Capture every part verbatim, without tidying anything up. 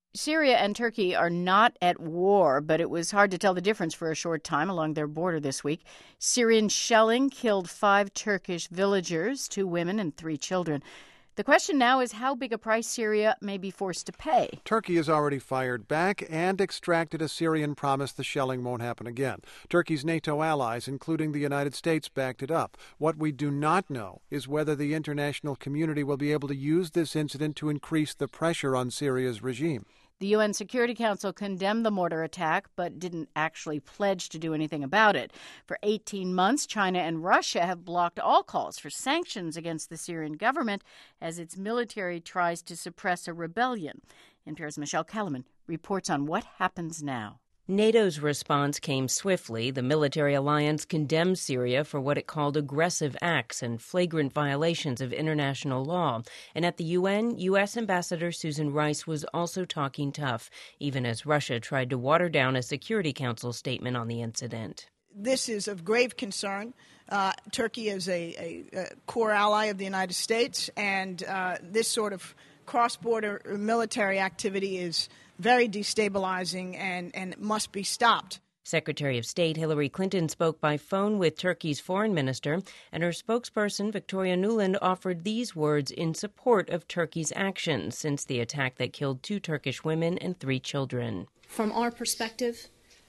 Syria and Turkey are not at war, but it was hard to tell the difference for a short time along their border this week. Syrian shelling killed five Turkish villagers, two women and three children. The question now is how big a price Syria may be forced to pay. Turkey has already fired back and extracted a Syrian promise the shelling won't happen again. Turkey's NATO allies, including the United States, backed it up. What we do not know is whether the international community will be able to use this incident to increase the pressure on Syria's regime. The U N Security Council condemned the mortar attack, but didn't actually pledge to do anything about it. For eighteen months, China and Russia have blocked all calls for sanctions against the Syrian government as its military tries to suppress a rebellion. N P R's Michelle Kellerman reports on what happens now. NATO's response came swiftly. The military alliance condemned Syria for what it called aggressive acts and flagrant violations of international law. And at the U N, U S. Ambassador Susan Rice was also talking tough, even as Russia tried to water down a Security Council statement on the incident. This is of grave concern. Uh, Turkey is a, a, a core ally of the United States, and uh, this sort of cross-border military activity is very destabilizing and, and must be stopped. Secretary of State Hillary Clinton spoke by phone with Turkey's foreign minister, and her spokesperson Victoria Nuland offered these words in support of Turkey's actions since the attack that killed two Turkish women and three children. From our perspective,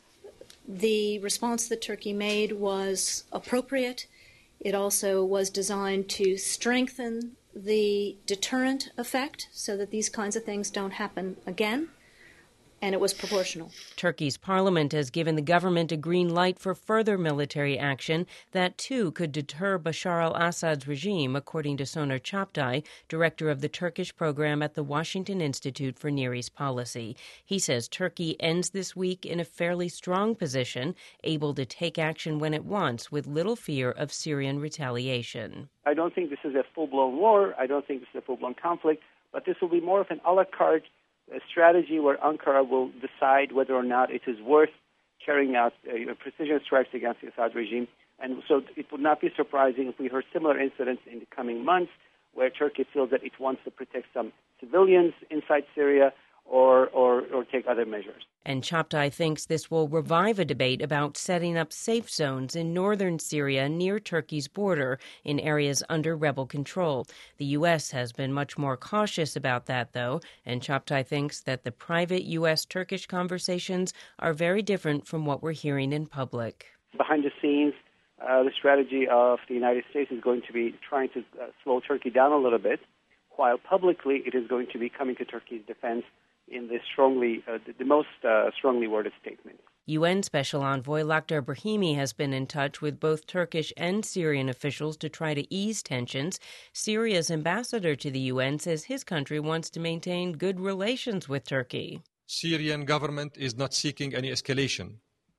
the response that Turkey made was appropriate. It also was designed to strengthen the deterrent effect so that these kinds of things don't happen again. And it was proportional. Turkey's parliament has given the government a green light for further military action that, too, could deter Bashar al-Assad's regime, according to Soner Çaptay, director of the Turkish program at the Washington Institute for Near East Policy. He says Turkey ends this week in a fairly strong position, able to take action when it wants, with little fear of Syrian retaliation. I don't think this is a full-blown war. I don't think this is a full-blown conflict. But this will be more of an a la carte a strategy where Ankara will decide whether or not it is worth carrying out uh, precision strikes against the Assad regime. And so it would not be surprising if we heard similar incidents in the coming months where Turkey feels that it wants to protect some civilians inside Syria or, or, or take other measures. And Çaptay thinks this will revive a debate about setting up safe zones in northern Syria near Turkey's border in areas under rebel control. The U S has been much more cautious about that, though, and Çaptay thinks that the private U S-Turkish conversations are very different from what we're hearing in public. Behind the scenes, uh, the strategy of the United States is going to be trying to uh, slow Turkey down a little bit, while publicly it is going to be coming to Turkey's defense in the strongly, uh, the, the most uh, strongly worded statement. U N Special Envoy Lakhdar Brahimi has been in touch with both Turkish and Syrian officials to try to ease tensions. Syria's ambassador to the U N says his country wants to maintain good relations with Turkey. Syrian government is not seeking any escalation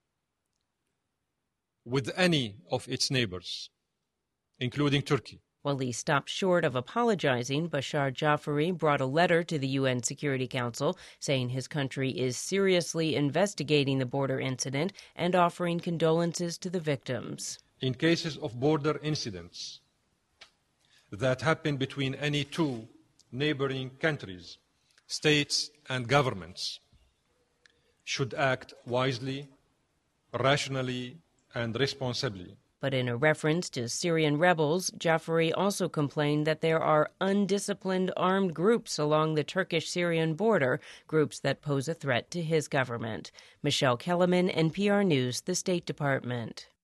with any of its neighbors, including Turkey. While he stopped short of apologizing, Bashar Jafari brought a letter to the U N Security Council saying his country is seriously investigating the border incident and offering condolences to the victims. In cases of border incidents that happen between any two neighboring countries, states and governments should act wisely, rationally, and responsibly. But in a reference to Syrian rebels, Jafari also complained that there are undisciplined armed groups along the Turkish-Syrian border, groups that pose a threat to his government. Michelle Kellerman, N P R News, the State Department.